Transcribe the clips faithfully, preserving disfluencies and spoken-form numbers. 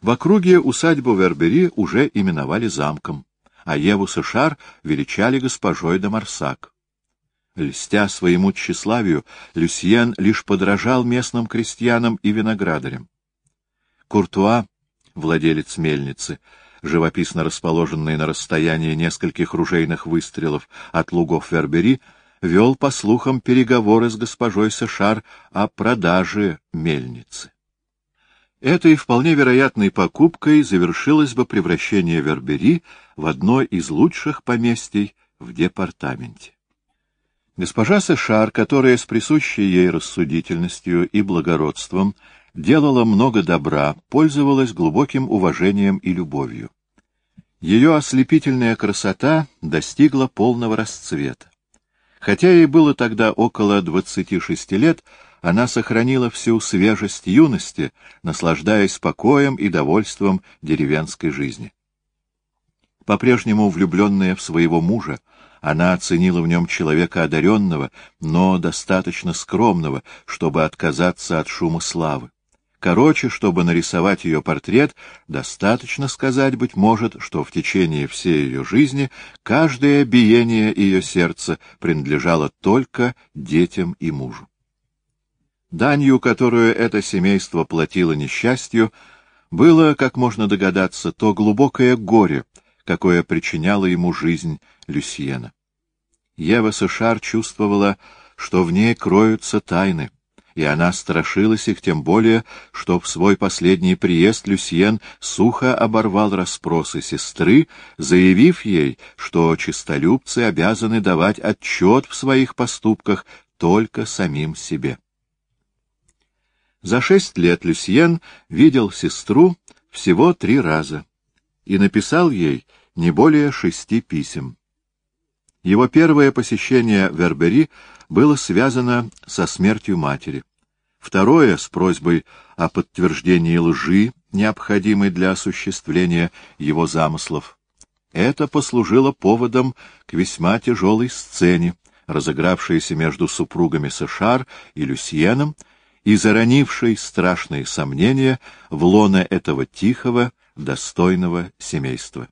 В округе усадьбу Вербери уже именовали замком, а Еву Сышар величали госпожой де Марсак. Льстя своему тщеславию, Люсьен лишь подражал местным крестьянам и виноградарям. Куртуа, владелец мельницы, живописно расположенной на расстоянии нескольких ружейных выстрелов от лугов Вербери, вел, по слухам, переговоры с госпожой Сышар о продаже мельницы. Этой вполне вероятной покупкой завершилось бы превращение Вербери в одно из лучших поместий в департаменте. Госпожа Сышар, которая с присущей ей рассудительностью и благородством делала много добра, пользовалась глубоким уважением и любовью. Ее ослепительная красота достигла полного расцвета. Хотя ей было тогда около двадцати шести лет, она сохранила всю свежесть юности, наслаждаясь покоем и довольством деревенской жизни. По-прежнему влюбленная в своего мужа, она оценила в нем человека одаренного, но достаточно скромного, чтобы отказаться от шума славы. Короче, чтобы нарисовать ее портрет, достаточно сказать, быть может, что в течение всей ее жизни каждое биение ее сердца принадлежало только детям и мужу. Данью, которую это семейство платило несчастью, было, как можно догадаться, то глубокое горе, какое причиняла ему жизнь Люсьена. Ева Сышар чувствовала, что в ней кроются тайны, и она страшилась их тем более, что в свой последний приезд Люсьен сухо оборвал расспросы сестры, заявив ей, что честолюбцы обязаны давать отчет в своих поступках только самим себе. За шесть лет Люсьен видел сестру всего три раза и написал ей не более шести писем. Его первое посещение Вербери было связано со смертью матери, второе — с просьбой о подтверждении лжи, необходимой для осуществления его замыслов. Это послужило поводом к весьма тяжелой сцене, разыгравшейся между супругами Сышар и Люсьеном, и заронившей страшные сомнения в лоно этого тихого, достойного семейства.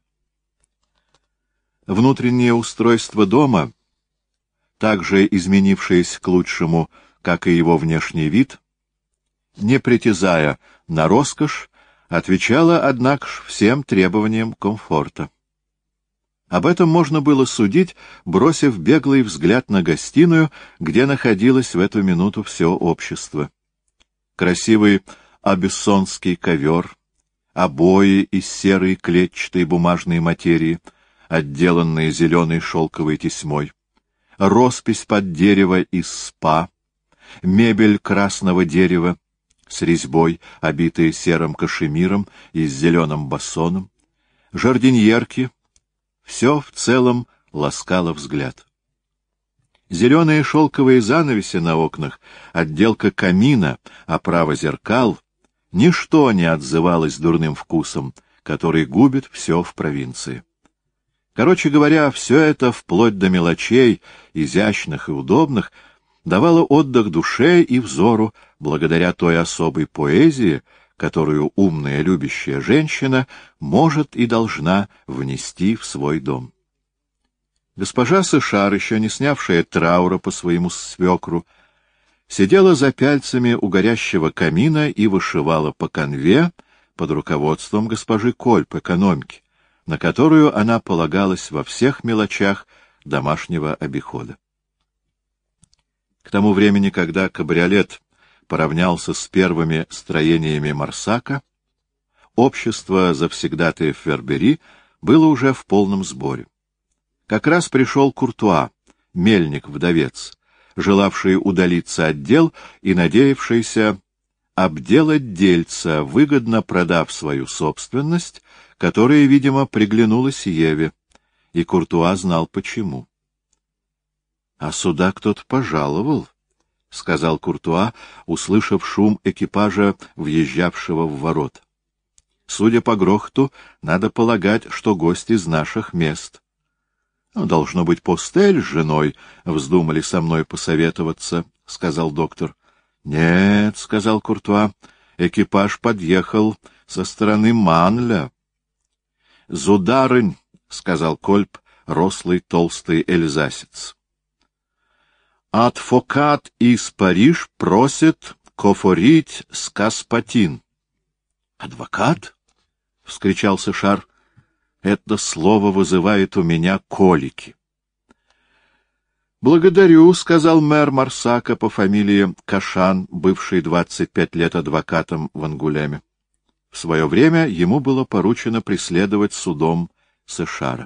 Внутреннее устройство дома, также изменившееся к лучшему, как и его внешний вид, не притязая на роскошь, отвечало, однако, всем требованиям комфорта. Об этом можно было судить, бросив беглый взгляд на гостиную, где находилось в эту минуту все общество. Красивый абиссонский ковер, обои из серой клетчатой бумажной материи, отделанные зеленой шелковой тесьмой, роспись под дерево из спа, мебель красного дерева с резьбой, обитые серым кашемиром и с зеленым басоном, жардиньерки — все в целом ласкало взгляд. Зеленые шелковые занавеси на окнах, отделка камина, оправа зеркал — ничто не отзывалось дурным вкусом, который губит все в провинции. Короче говоря, все это, вплоть до мелочей, изящных и удобных, давало отдых душе и взору благодаря той особой поэзии, которую умная любящая женщина может и должна внести в свой дом. Госпожа Сышар, еще не снявшая траура по своему свекру, сидела за пяльцами у горящего камина и вышивала по канве под руководством госпожи Кольп, экономки, на которую она полагалась во всех мелочах домашнего обихода. К тому времени, когда кабриолет поравнялся с первыми строениями Марсака, общество завсегдатаев Вербери было уже в полном сборе. Как раз пришел Куртуа, мельник-вдовец, желавший удалиться от дел и надеявшийся обделать дельца, выгодно продав свою собственность, которая, видимо, приглянулась Еве, и Куртуа знал почему. — А сюда кто-то пожаловал, — сказал Куртуа, услышав шум экипажа, въезжавшего в ворота. — Судя по грохоту, надо полагать, что гость из наших мест. — Должно быть, Постель с женой вздумали со мной посоветоваться, — сказал доктор. — Нет, — сказал Куртуа, — экипаж подъехал со стороны Манля. — Зударынь, — сказал Кольп, рослый толстый эльзасец. — Адвокат из Париж просит кофорить с Каспатин. — Адвокат? — вскричал Сэшар. — Это слово вызывает у меня колики. — Благодарю, — сказал мэр Марсака по фамилии Кашан, бывший двадцать пять лет адвокатом в Ангулеме. В свое время ему было поручено преследовать судом Сэшара.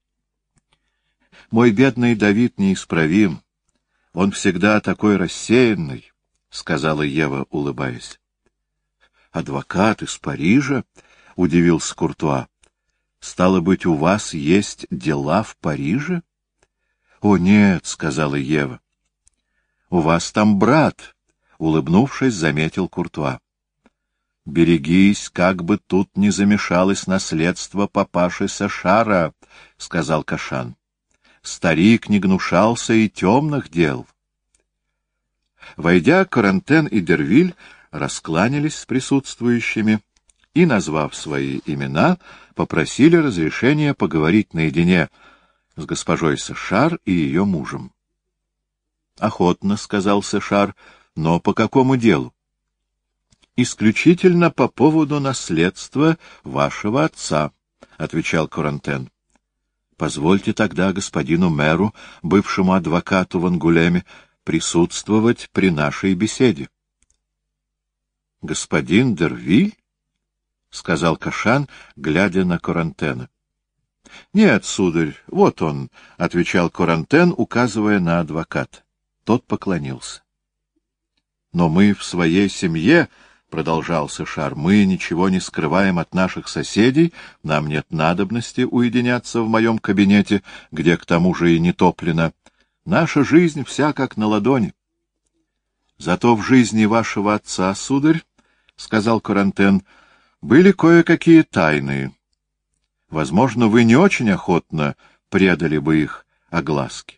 — Мой бедный Давид неисправим. Он всегда такой рассеянный, — сказала Ева, улыбаясь. — Адвокат из Парижа? — удивился Куртуа. — Стало быть, у вас есть дела в Париже? — О, нет, — сказала Ева. — У вас там брат, — улыбнувшись, заметил Куртуа. — Берегись, как бы тут не замешалось наследство папаши Сэшара, — сказал Кашан. Старик не гнушался и темных дел. Войдя, Корантен и Дервиль раскланялись с присутствующими и, назвав свои имена, попросили разрешения поговорить наедине с госпожой Сэшар и ее мужем. — Охотно, — сказал Сэшар, — но по какому делу? — Исключительно по поводу наследства вашего отца, — отвечал Корантен. — Позвольте тогда господину мэру, бывшему адвокату в Ангулеме, присутствовать при нашей беседе. — Господин Дервиль? — сказал Кашан, глядя на Корантена. — Нет, сударь, вот он, — отвечал Корантен, указывая на адвоката. Тот поклонился. — Но мы в своей семье, — продолжал Сэшар, — мы ничего не скрываем от наших соседей, нам нет надобности уединяться в моем кабинете, где к тому же и не топлено. Наша жизнь вся как на ладони. — Зато в жизни вашего отца, сударь, — сказал Корантен, — были кое-какие тайны. Возможно, вы не очень охотно предали бы их огласке.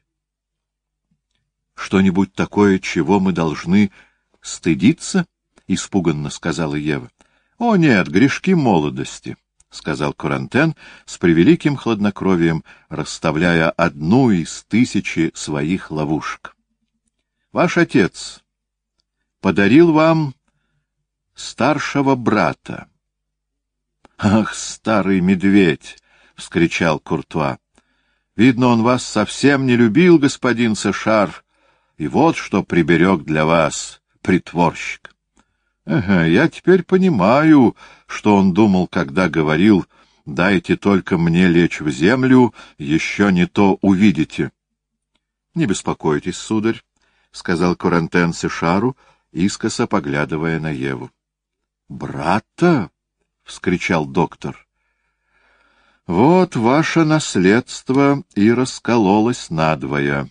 — Что-нибудь такое, чего мы должны стыдиться? — испуганно сказала Ева. — О, нет, грешки молодости, — сказал Корантен с превеликим хладнокровием, расставляя одну из тысячи своих ловушек. — Ваш отец подарил вам старшего брата. — Ах, старый медведь! — вскричал Куртуа. — Видно, он вас совсем не любил, господин Сэшар, и вот что приберег для вас притворщик. Ага, я теперь понимаю, что он думал, когда говорил: «Дайте только мне лечь в землю, еще не то увидите». — Не беспокойтесь, сударь, — сказал Корантен Сэшару, искоса поглядывая на Еву. — Брата? — вскричал доктор. — Вот ваше наследство и раскололось надвое.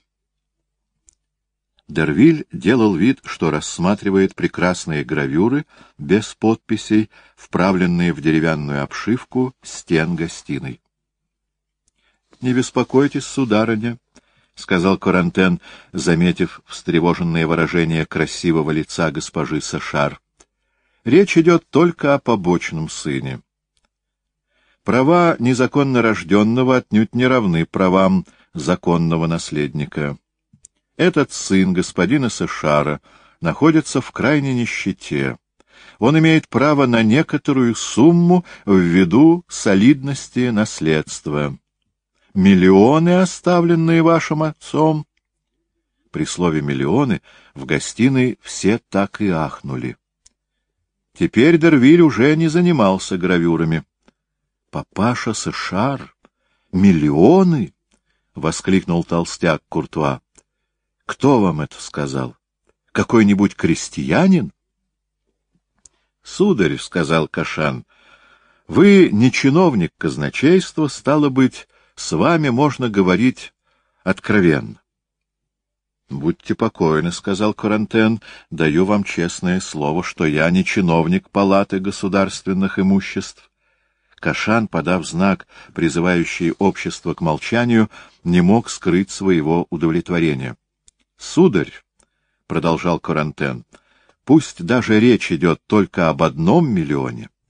Дервиль делал вид, что рассматривает прекрасные гравюры, без подписей, вправленные в деревянную обшивку стен гостиной. — Не беспокойтесь, сударыня, — сказал Корантен, заметив встревоженное выражение красивого лица госпожи Сэшар. — Речь идет только о побочном сыне. Права незаконно рожденного отнюдь не равны правам законного наследника. Этот сын господина Сэшара находится в крайней нищете. Он имеет право на некоторую сумму ввиду солидности наследства. Миллионы, оставленные вашим отцом. При слове «миллионы» в гостиной все так и ахнули. Теперь Дервиль уже не занимался гравюрами. — Папаша Сэшар? Миллионы? — воскликнул толстяк Куртуа. — Кто вам это сказал? Какой-нибудь крестьянин? — Сударь, — сказал Кашан, — вы не чиновник казначейства, стало быть, с вами можно говорить откровенно. — Будьте покойны, — сказал Корантен, — даю вам честное слово, что я не чиновник палаты государственных имуществ. Кашан, подав знак, призывающий общество к молчанию, не мог скрыть своего удовлетворения. — Сударь, — продолжал Корантен, — пусть даже речь идет только об одном миллионе,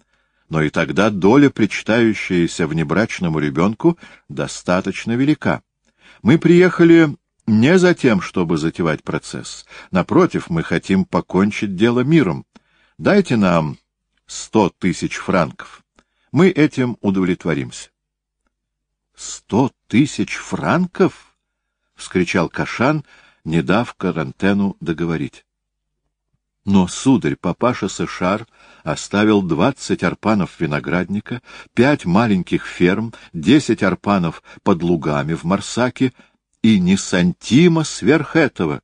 но и тогда доля, причитающаяся внебрачному ребенку, достаточно велика. Мы приехали не за тем, чтобы затевать процесс. Напротив, мы хотим покончить дело миром. Дайте нам сто тысяч франков. Мы этим удовлетворимся. — Сто тысяч франков? — вскричал Кашан, не дав Корантену договорить. Но, сударь, папаша Сэшар оставил двадцать арпанов виноградника, пять маленьких ферм, десять арпанов под лугами в Марсаке и ни сантима сверх этого.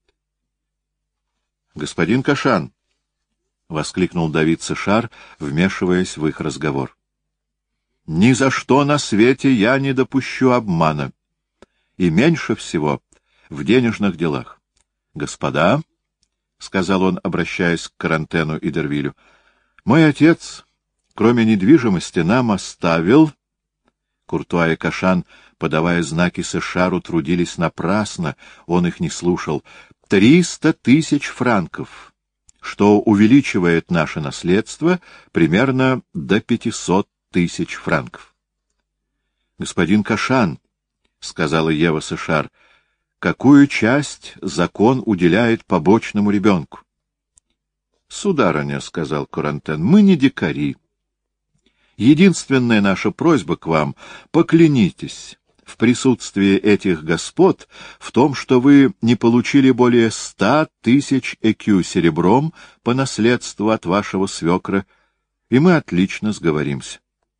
— Господин Кашан! — воскликнул Давид Сэшар, вмешиваясь в их разговор. — Ни за что на свете я не допущу обмана, и меньше всего в денежных делах. Господа, — сказал он, обращаясь к Корантену и Дервилю, — мой отец, кроме недвижимости, нам оставил... Куртуа и Кашан, подавая знаки Сэшару, трудились напрасно, он их не слушал. Триста тысяч франков, что увеличивает наше наследство примерно до пятисот тысяч франков. — Господин Кашан, — сказала Ева Сэшар, — какую часть закон уделяет побочному ребенку? — Сударыня, — сказал Корантен, — мы не дикари. Единственная наша просьба к вам — поклянитесь в присутствии этих господ в том, что вы не получили более ста тысяч экю серебром по наследству от вашего свекра, и мы отлично сговоримся.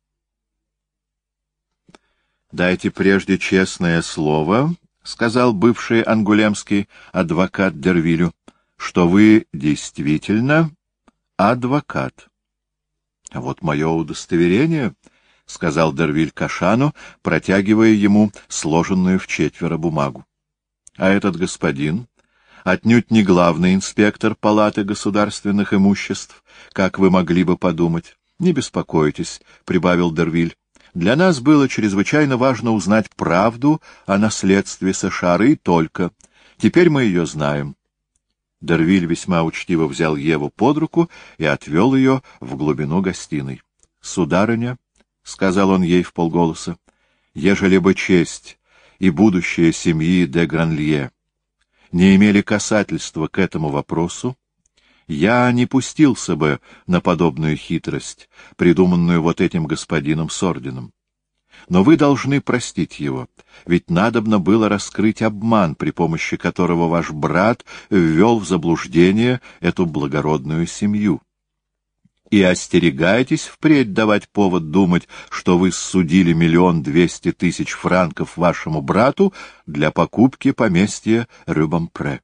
— Дайте прежде честное слово, — сказал бывший ангулемский адвокат Дервилю, — что вы действительно адвокат. — А вот мое удостоверение, — сказал Дервиль Кашану, протягивая ему сложенную в четверо бумагу. — А этот господин отнюдь не главный инспектор палаты государственных имуществ, как вы могли бы подумать. — Не беспокойтесь, — прибавил Дервиль. — Для нас было чрезвычайно важно узнать правду о наследстве Сэшара и только. Теперь мы ее знаем. Дервиль весьма учтиво взял Еву под руку и отвел ее в глубину гостиной. — Сударыня, — сказал он ей вполголоса, — ежели бы честь и будущее семьи де Гранлье не имели касательства к этому вопросу, я не пустился бы на подобную хитрость, придуманную вот этим господином с орденом. Но вы должны простить его, ведь надобно было раскрыть обман, при помощи которого ваш брат ввел в заблуждение эту благородную семью. И остерегайтесь впредь давать повод думать, что вы ссудили миллион двести тысяч франков вашему брату для покупки поместья Рюбампре.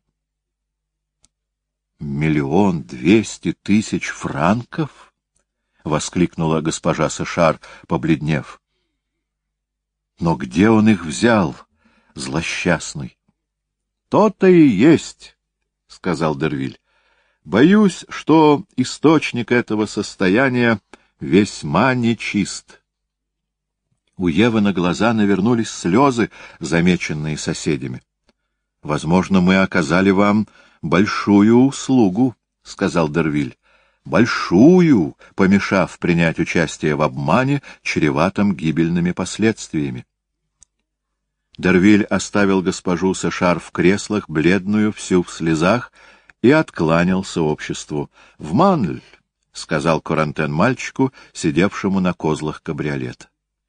«Миллион двести тысяч франков?» — воскликнула госпожа Сэшар, побледнев. «Но где он их взял, злосчастный?» «То-то и есть», — сказал Дервиль. «Боюсь, что источник этого состояния весьма нечист». У Евы на глаза навернулись слезы, замеченные соседями. «Возможно, мы оказали вам большую услугу», — сказал Дервиль. «Большую, помешав принять участие в обмане, чреватом гибельными последствиями». Дервиль оставил госпожу Сэшар в креслах, бледную, всю в слезах, и откланялся обществу. — В Манль, — сказал Корантен мальчику, сидевшему на козлах кабриолета.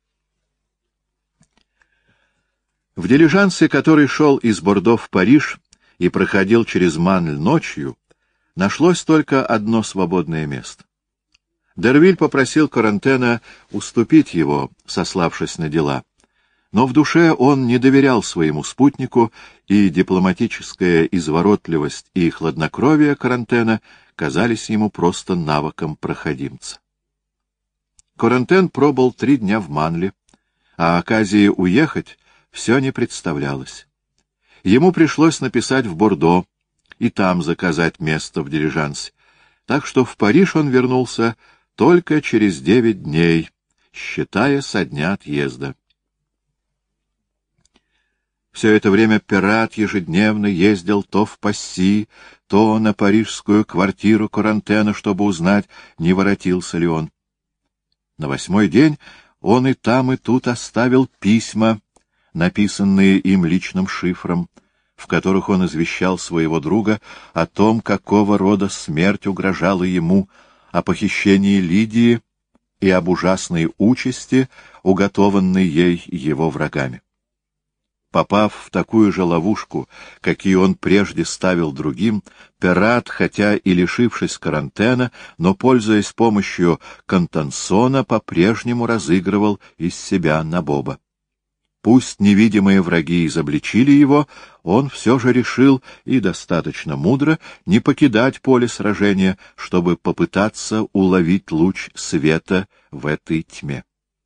В дилижансе, который шел из Бордо в Париж и проходил через Манль ночью, нашлось только одно свободное место. Дервиль попросил Корантена уступить его, сославшись на дела. Но в душе он не доверял своему спутнику, и дипломатическая изворотливость и хладнокровие Корантена казались ему просто навыком проходимца. Корантен пробыл три дня в Манле, а оказии уехать все не представлялось. Ему пришлось написать в Бордо и там заказать место в дилижансе, так что в Париж он вернулся только через девять дней, считая со дня отъезда. Все это время пират ежедневно ездил то в Пасси, то на парижскую квартиру Корантена, чтобы узнать, не воротился ли он. На восьмой день он и там, и тут оставил письма, написанные им личным шифром, в которых он извещал своего друга о том, какого рода смерть угрожала ему, о похищении Лидии и об ужасной участи, уготованной ей его врагами. Попав в такую же ловушку, какие он прежде ставил другим, Перрат, хотя и лишившись карантена, но, пользуясь помощью Контансона, по-прежнему разыгрывал из себя набоба. Пусть невидимые враги изобличили его, он все же решил, и достаточно мудро, не покидать поле сражения, чтобы попытаться уловить луч света в этой тьме.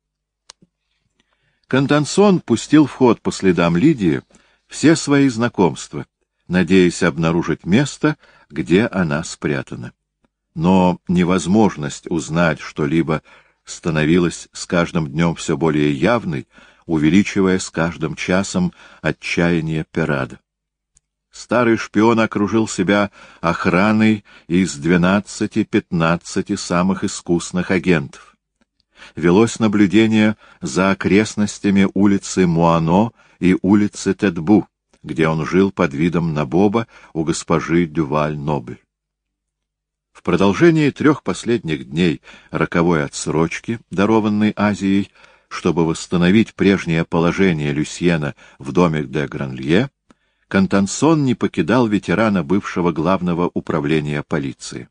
Контансон пустил в ход по следам Лидии все свои знакомства, надеясь обнаружить место, где она спрятана. Но невозможность узнать что-либо становилась с каждым днем все более явной, увеличивая с каждым часом отчаяние Перрада. Старый шпион окружил себя охраной из двенадцати-пятнадцати самых искусных агентов. Велось наблюдение за окрестностями улицы Муано и улицы Тетбу, где он жил под видом набоба у госпожи Дюваль-Нобль. В продолжении трех последних дней роковой отсрочки, дарованной Азией, чтобы восстановить прежнее положение Люсьена в доме де Гранлье, Контансон не покидал ветерана бывшего главного управления полиции.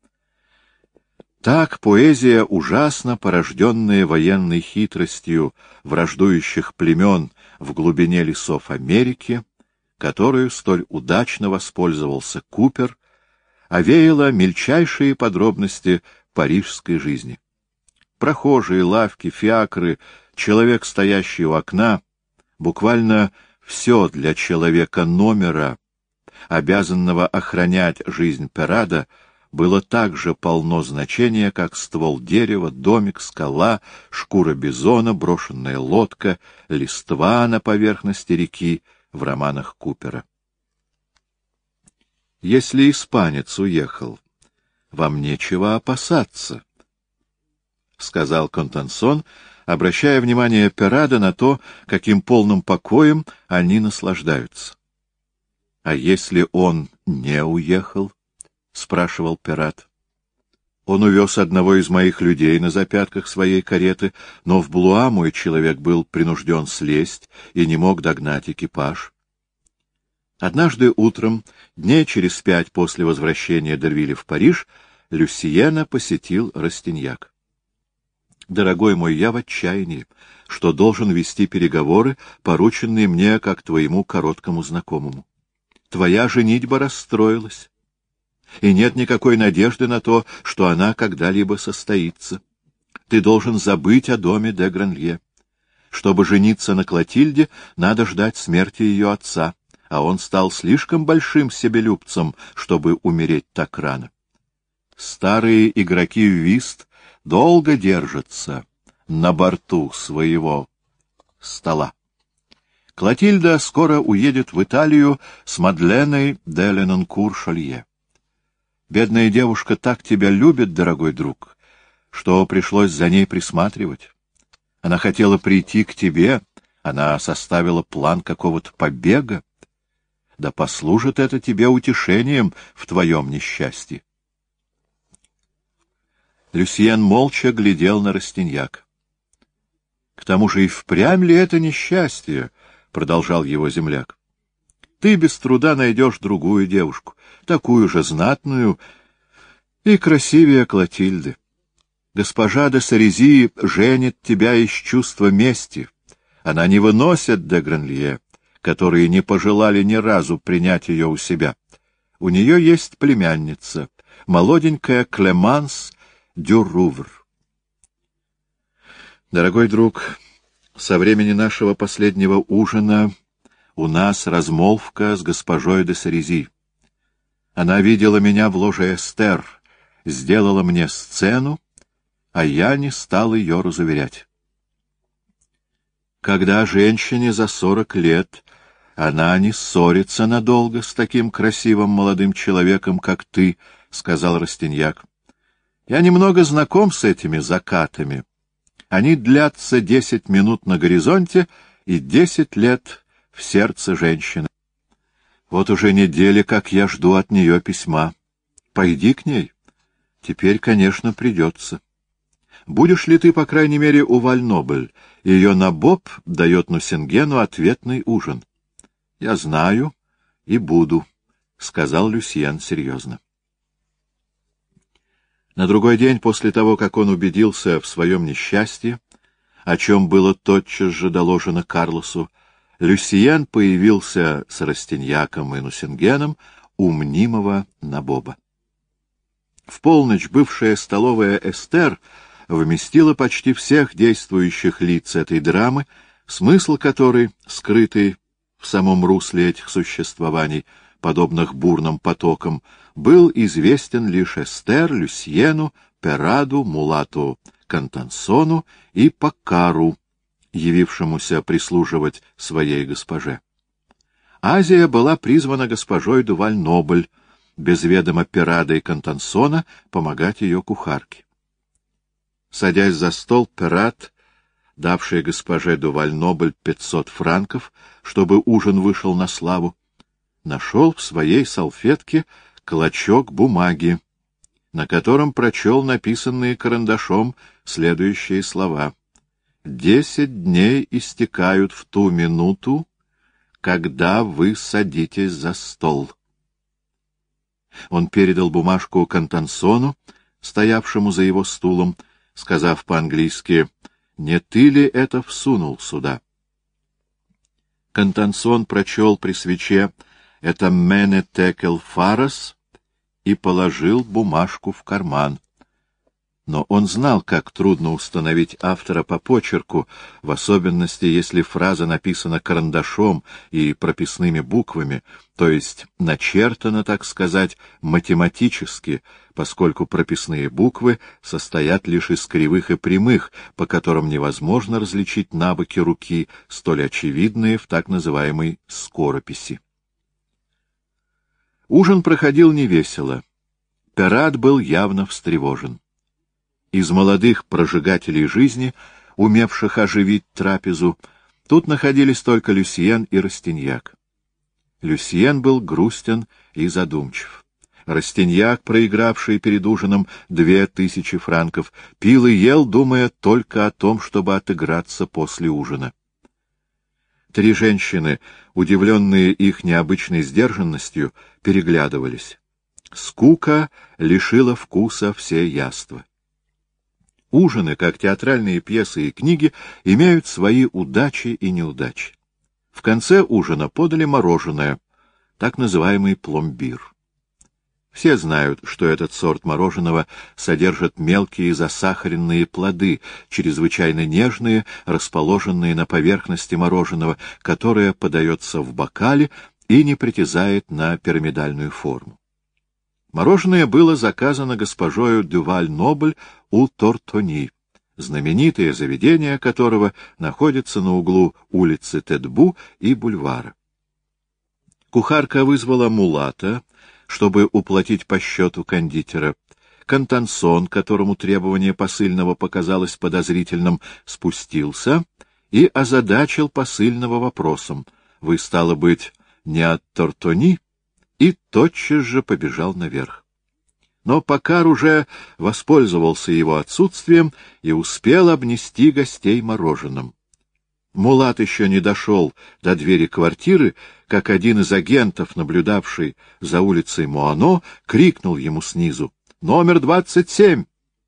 Так поэзия, ужасно порожденная военной хитростью враждующих племен в глубине лесов Америки, которую столь удачно воспользовался Купер, овеяла мельчайшие подробности парижской жизни. Прохожие, лавки, фиакры, человек, стоящий у окна, буквально все для человека номера, обязанного охранять жизнь Перрада, было так же полно значения, как ствол дерева, домик, скала, шкура бизона, брошенная лодка, листва на поверхности реки в романах Купера. Если испанец уехал, вам нечего опасаться, — сказал Контансон, обращая внимание Перрада на то, каким полным покоем они наслаждаются. — А если он не уехал? — спрашивал Перрат. — Он увез одного из моих людей на запятках своей кареты, но в Блуа мой человек был принужден слезть и не мог догнать экипаж. Однажды утром, дней через пять после возвращения Дервиля в Париж, Люсьена посетил Растиньяк. «Дорогой мой, я в отчаянии, что должен вести переговоры, порученные мне как твоему короткому знакомому. Твоя женитьба расстроилась, и нет никакой надежды на то, что она когда-либо состоится. Ты должен забыть о доме де Гранлье. Чтобы жениться на Клотильде, надо ждать смерти ее отца, а он стал слишком большим себелюбцем, чтобы умереть так рано. Старые игроки в вист долго держатся на борту своего стола. Клотильда скоро уедет в Италию с Мадленой де Ленонкур-Шолье. Бедная девушка так тебя любит, дорогой друг, что пришлось за ней присматривать. Она хотела прийти к тебе, она составила план какого-то побега. Да послужит это тебе утешением в твоем несчастье. Люсьен молча глядел на Растиньяк. — К тому же и впрямь ли это несчастье? — продолжал его земляк. — Ты без труда найдешь другую девушку, такую же знатную и красивее Клотильды. Госпожа де Сарези женит тебя из чувства мести. Она не выносит де Гранлье, которые не пожелали ни разу принять ее у себя. У нее есть племянница, молоденькая Клеманс Дюррувр. Дорогой друг, со времени нашего последнего ужина у нас размолвка с госпожой де Сарези. Она видела меня в ложе Эстер, сделала мне сцену, а я не стал ее разуверять. Когда женщине за сорок лет она не ссорится надолго с таким красивым молодым человеком, как ты, — сказал Растиньяк. — Я немного знаком с этими закатами, Они длятся десять минут на горизонте и десять лет в сердце женщины. Вот уже недели, как я жду от нее письма. Пойди к ней. Теперь, конечно, придется. Будешь ли ты, по крайней мере, у Вальнобль? Ее набоб дает Нусингену ответный ужин. — Я знаю и буду, — сказал Люсьен серьезно. На другой день после того, как он убедился в своем несчастье, о чем было тотчас же доложено Карлосу, Люсьен появился с Растиньяком и Нусингеном у мнимого набоба. В полночь бывшая столовая Эстер вместила почти всех действующих лиц этой драмы, смысл которой, скрытый в самом русле этих существований, подобных бурным потокам, был известен лишь Эстер, Люсьену, Пераду, Мулату Кантансону и Паккару, явившемуся прислуживать своей госпоже. Азия была призвана госпожой де Вальнобль, без ведома Перада и Кантансона, помогать ее кухарке. Садясь за стол, Перад, давший госпоже де Вальнобль пятьсот франков, чтобы ужин вышел на славу, нашел в своей салфетке клочок бумаги, на котором прочел написанные карандашом следующие слова: «Десять дней истекают в ту минуту, когда вы садитесь за стол». Он передал бумажку Кантансону, стоявшему за его стулом, сказав по-английски: «Не ты ли это всунул сюда?» Кантансон прочел при свече «Это мене текел фарас» и положил бумажку в карман. Но он знал, как трудно установить автора по почерку, в особенности, если фраза написана карандашом и прописными буквами, то есть начертана, так сказать, математически, поскольку прописные буквы состоят лишь из кривых и прямых, по которым невозможно различить набоки руки, столь очевидные в так называемой скорописи. Ужин проходил невесело. Перад был явно встревожен. Из молодых прожигателей жизни, умевших оживить трапезу, тут находились только Люсьен и Растиньяк. Люсьен был грустен и задумчив. Растиньяк, проигравший перед ужином две тысячи франков, пил и ел, думая только о том, чтобы отыграться после ужина. Три женщины, удивленные их необычной сдержанностью, переглядывались. Скука лишила вкуса все яства. Ужины, как театральные пьесы и книги, имеют свои удачи и неудачи. В конце ужина подали мороженое, так называемый пломбир. Все знают, что этот сорт мороженого содержит мелкие засахаренные плоды, чрезвычайно нежные, расположенные на поверхности мороженого, которое подается в бокале и не притязает на пирамидальную форму. Мороженое было заказано госпожою де Вальнобль у Тортони, знаменитое заведение которого находится на углу улицы Тетбу и бульвара. Кухарка вызвала мулата, чтобы уплатить по счету кондитера. Кантансон, которому требование посыльного показалось подозрительным, спустился и озадачил посыльного вопросом: «Вы, стало быть, не от Тортони?» и тотчас же побежал наверх. Но Паккар уже воспользовался его отсутствием и успел обнести гостей мороженым. Мулат еще не дошел до двери квартиры, как один из агентов, наблюдавший за улицей Муано, крикнул ему снизу: «Номер двадцать семь!»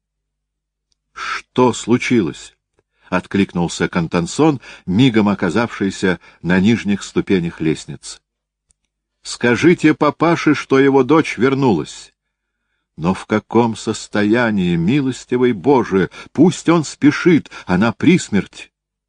«Что случилось?» — откликнулся Кантансон, мигом оказавшийся на нижних ступенях лестницы. «Скажите папаше, что его дочь вернулась». «Но в каком состоянии, милостивый Боже? Пусть он спешит, она при смерти».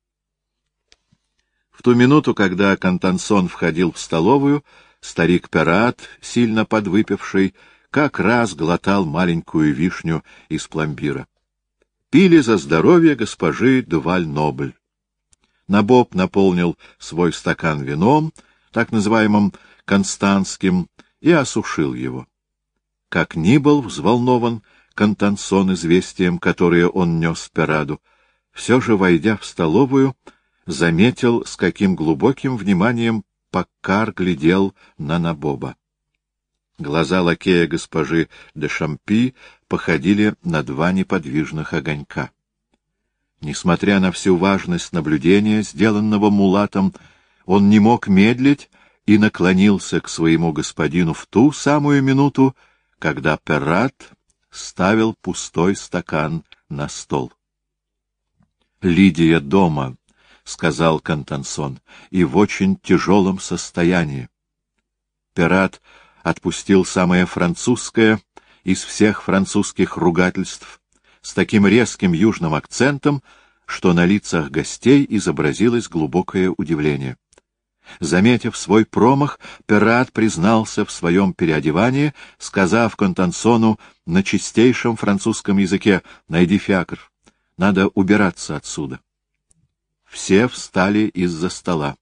В ту минуту, когда Кантансон входил в столовую, старик Перад, сильно подвыпивший, как раз глотал маленькую вишню из пломбира. Пили за здоровье госпожи де Вальнобль. Набоб наполнил свой стакан вином, так называемым константским, и осушил его. Как ни был взволнован Кантансон известием, которое он нес Пераду, все же, войдя в столовую, заметил, с каким глубоким вниманием Паккар глядел на Набоба. Глаза лакея госпожи де Шампи походили на два неподвижных огонька. Несмотря на всю важность наблюдения, сделанного мулатом, он не мог медлить и наклонился к своему господину в ту самую минуту, когда Перрат ставил пустой стакан на стол. — Лидия дома, — сказал Контансон, — и в очень тяжелом состоянии. Перрат отпустил самое французское из всех французских ругательств с таким резким южным акцентом, что на лицах гостей изобразилось глубокое удивление. Заметив свой промах, Перрат признался в своем переодевании, сказав Контансону на чистейшем французском языке: «Найди фиакр, надо убираться отсюда». Все встали из-за стола.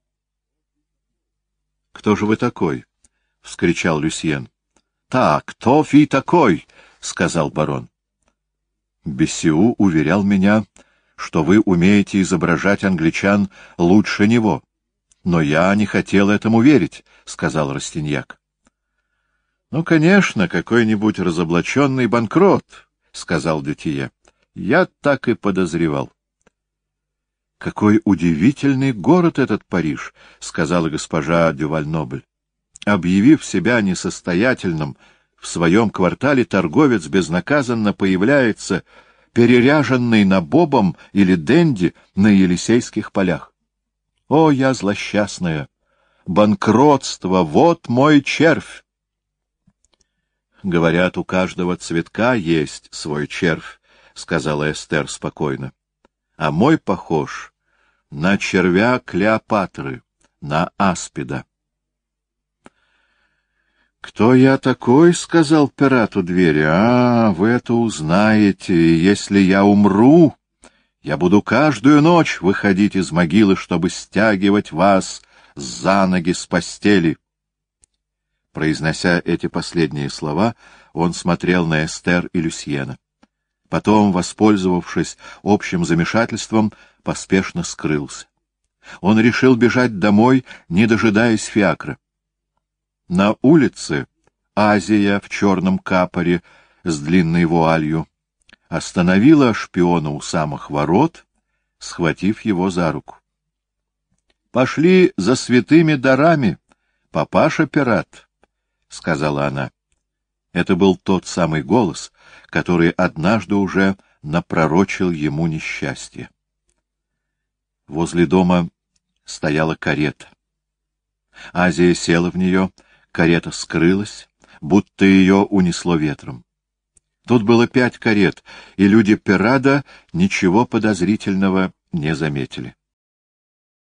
— Кто же вы такой? — вскричал Люсьен. — Так, кто вы такой? — сказал барон. — Бесиу уверял меня, что вы умеете изображать англичан лучше него. Но я не хотел этому верить, — сказал Растиньяк. — Ну, конечно, какой-нибудь разоблаченный банкрот, — сказал Дютье. — Я так и подозревал. — Какой удивительный город этот Париж, — сказала госпожа Дювальнобль. Объявив себя несостоятельным, в своем квартале торговец безнаказанно появляется, переряженный Набобом или Денди на Елисейских полях. О, я злосчастная! Банкротство — вот мой червь! Говорят, у каждого цветка есть свой червь, — сказала Эстер спокойно. А мой похож на червя Клеопатры, на аспида. — Кто я такой? — сказал Перрат у двери. — А, вы это узнаете, если я умру. Я буду каждую ночь выходить из могилы, чтобы стягивать вас за ноги с постели. Произнося эти последние слова, он смотрел на Эстер и Люсьена. Потом, воспользовавшись общим замешательством, поспешно скрылся. Он решил бежать домой, не дожидаясь фиакра. На улице Азия в черном капоре с длинной вуалью остановила шпиона у самых ворот, схватив его за руку. — Пошли за святыми дарами, папаша Перрат, — сказала она. Это был тот самый голос, который однажды уже напророчил ему несчастье. Возле дома стояла карета. Азия села в нее, карета скрылась, будто ее унесло ветром. Тут было пять карет, и люди Перрада ничего подозрительного не заметили.